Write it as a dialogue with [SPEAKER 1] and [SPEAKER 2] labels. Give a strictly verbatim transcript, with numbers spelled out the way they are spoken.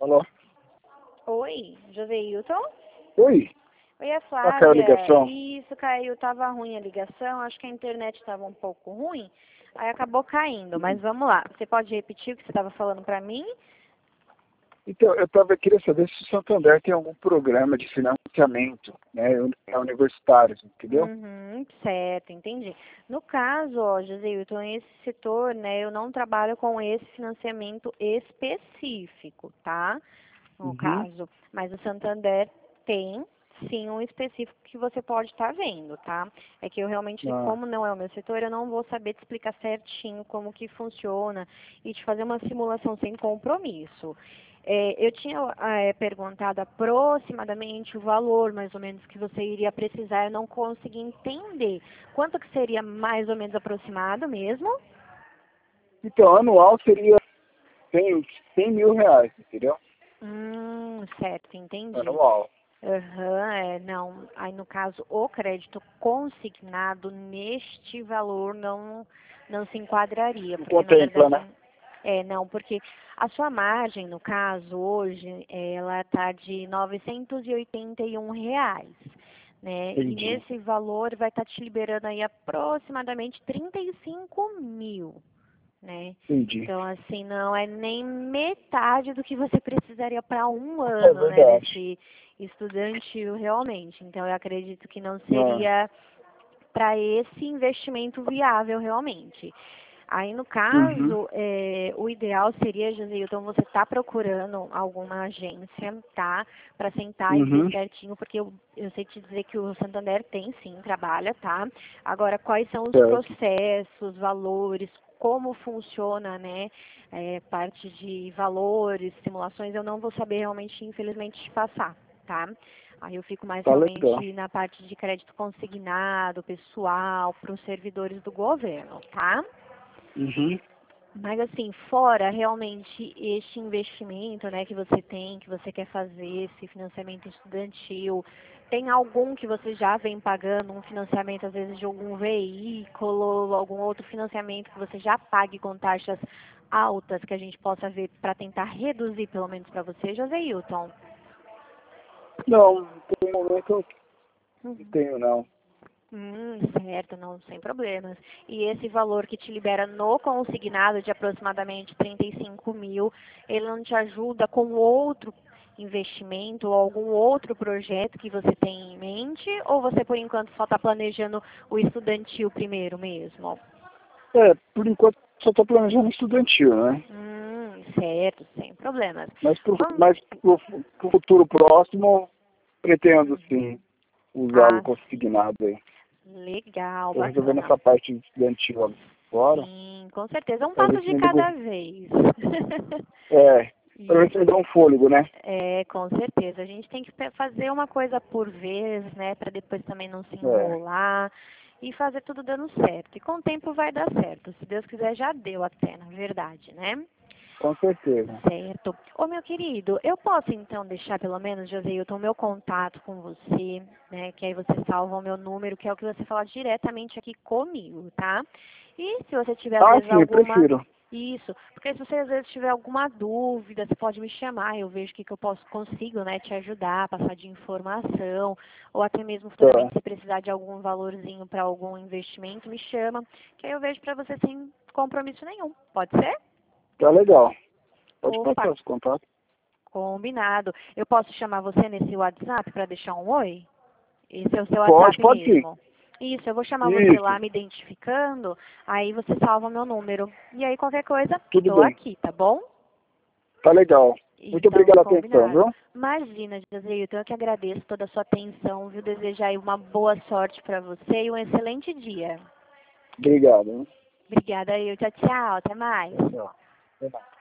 [SPEAKER 1] Alô?
[SPEAKER 2] Oi, Joseilton?
[SPEAKER 1] Oi?
[SPEAKER 2] Oi, é
[SPEAKER 1] Ah, caiu a
[SPEAKER 2] Flávia.
[SPEAKER 1] ligação.
[SPEAKER 2] Isso, caiu, tava ruim a ligação, acho que a internet estava um pouco ruim, aí acabou caindo, mas vamos lá. Você pode repetir o que você estava falando para mim?
[SPEAKER 1] Então, eu tava, queria saber se o Santander tem algum programa de financiamento, né, para universitários, entendeu?
[SPEAKER 2] Uhum, certo, entendi. No caso, ó, Joseilton, esse setor, né, eu não trabalho com esse financiamento específico, tá? No
[SPEAKER 1] Uhum.
[SPEAKER 2] caso, mas o Santander tem sim um específico que você pode estar vendo, tá? É que eu realmente,
[SPEAKER 1] Ah,
[SPEAKER 2] como não é o meu setor, eu não vou saber te explicar certinho como que funciona e te fazer uma simulação sem compromisso. É, eu tinha é, perguntado aproximadamente o valor, mais ou menos, que você iria precisar, eu não consegui entender. Quanto que seria mais ou menos aproximado mesmo?
[SPEAKER 1] então, anual seria cem, cem mil reais, entendeu?
[SPEAKER 2] Hum, certo, entendi.
[SPEAKER 1] Anual.
[SPEAKER 2] Aham, é, não. Aí, no caso, o crédito consignado neste valor não, não se enquadraria,
[SPEAKER 1] Não
[SPEAKER 2] porque, na
[SPEAKER 1] contempla,
[SPEAKER 2] verdade,
[SPEAKER 1] né?
[SPEAKER 2] é, não, porque a sua margem, no caso, hoje, ela está de novecentos e oitenta e um reais, né? E
[SPEAKER 1] Entendi.
[SPEAKER 2] nesse valor vai estar te liberando aí aproximadamente trinta e cinco mil, né?
[SPEAKER 1] Entendi.
[SPEAKER 2] Então, assim, não é nem metade do que você precisaria para um
[SPEAKER 1] É
[SPEAKER 2] ano, né,
[SPEAKER 1] verdade.
[SPEAKER 2] desse estudantil realmente. Então, eu acredito que não
[SPEAKER 1] Ah,
[SPEAKER 2] seria para esse investimento viável realmente. Aí, no
[SPEAKER 1] uhum.
[SPEAKER 2] caso, é, o ideal seria, Joseilton, você tá procurando alguma agência, tá? Para sentar e ver
[SPEAKER 1] Uhum.
[SPEAKER 2] certinho, porque eu, eu sei te dizer que o Santander tem sim, trabalha, tá? Agora, quais são os
[SPEAKER 1] Certo.
[SPEAKER 2] processos, valores, como funciona, né? É, parte de valores, simulações, eu não vou saber realmente, infelizmente, te passar, tá? Aí eu fico mais
[SPEAKER 1] Tá legal.
[SPEAKER 2] realmente na parte de crédito consignado, pessoal, para os servidores do governo, tá?
[SPEAKER 1] Uhum.
[SPEAKER 2] Mas assim, fora realmente este investimento, né, que você tem, que você quer fazer, esse financiamento estudantil, tem algum que você já vem pagando, um financiamento às vezes de algum veículo, algum outro financiamento que você já pague com taxas altas que a gente possa ver para tentar reduzir pelo menos para você, Joseilton?
[SPEAKER 1] Não, por momento eu não
[SPEAKER 2] Uhum.
[SPEAKER 1] tenho, não.
[SPEAKER 2] Hum, certo, não, sem problemas. E esse valor que te libera no consignado de aproximadamente trinta e cinco mil, ele não te ajuda com outro investimento ou algum outro projeto que você tem em mente? Ou você, por enquanto, só está planejando o estudantil primeiro mesmo?
[SPEAKER 1] É, por enquanto só tô planejando estudantil, né?
[SPEAKER 2] Hum, certo, sem problemas.
[SPEAKER 1] Mas pro,
[SPEAKER 2] Vamos.
[SPEAKER 1] mas pro, pro futuro próximo, pretendo
[SPEAKER 2] Uhum.
[SPEAKER 1] sim usá-lo
[SPEAKER 2] Ah,
[SPEAKER 1] consignado aí.
[SPEAKER 2] legal,
[SPEAKER 1] Tô resolvendo
[SPEAKER 2] bacana.
[SPEAKER 1] essa parte estudantil agora,
[SPEAKER 2] Sim, com certeza. Um
[SPEAKER 1] pra
[SPEAKER 2] passo
[SPEAKER 1] ver se
[SPEAKER 2] de
[SPEAKER 1] me ligo.
[SPEAKER 2] cada vez.
[SPEAKER 1] É, pra ver se me
[SPEAKER 2] Isso.
[SPEAKER 1] dá um fôlego, né?
[SPEAKER 2] É, com certeza. A gente tem que pe- fazer uma coisa por vez, né, para depois também não se
[SPEAKER 1] É,
[SPEAKER 2] enrolar e fazer tudo dando certo. E com o tempo vai dar certo. Se Deus quiser, já deu até, na verdade, né?
[SPEAKER 1] com certeza.
[SPEAKER 2] Certo. Ô, meu querido, eu posso então deixar pelo menos, Joseilton, o meu contato com você, né? Que aí você salva o meu número, que é o que você fala diretamente aqui comigo, tá? E se você tiver, às
[SPEAKER 1] Ah,
[SPEAKER 2] vezes,
[SPEAKER 1] sim, eu
[SPEAKER 2] alguma.
[SPEAKER 1] prefiro.
[SPEAKER 2] Isso, porque se você às vezes tiver alguma dúvida, você pode me chamar, eu vejo o que, que eu posso, consigo, né, te ajudar, passar de informação, ou até mesmo
[SPEAKER 1] Tá,
[SPEAKER 2] futuramente se precisar de algum valorzinho para algum investimento, me chama, que aí eu vejo para você sem compromisso nenhum. Pode ser?
[SPEAKER 1] tá legal. Pode
[SPEAKER 2] Opa,
[SPEAKER 1] passar os contatos.
[SPEAKER 2] combinado. Eu posso chamar você nesse WhatsApp para deixar um oi? Esse é o seu
[SPEAKER 1] Pode,
[SPEAKER 2] WhatsApp
[SPEAKER 1] pode sim.
[SPEAKER 2] mesmo. Isso, eu vou chamar você
[SPEAKER 1] Isso,
[SPEAKER 2] lá me identificando, aí você salva o meu número. E aí qualquer coisa,
[SPEAKER 1] tudo
[SPEAKER 2] tô
[SPEAKER 1] bem.
[SPEAKER 2] aqui, tá bom?
[SPEAKER 1] Tá legal. Muito obrigado
[SPEAKER 2] Então,
[SPEAKER 1] pela atenção,
[SPEAKER 2] combinado.
[SPEAKER 1] viu?
[SPEAKER 2] Imagina, Joseilton, eu que agradeço toda a sua atenção, viu? Desejar aí uma boa sorte para você e um excelente dia.
[SPEAKER 1] Obrigado, hein?
[SPEAKER 2] Obrigada aí, tchau, tchau, até mais.
[SPEAKER 1] Tchau, tchau. Até mais.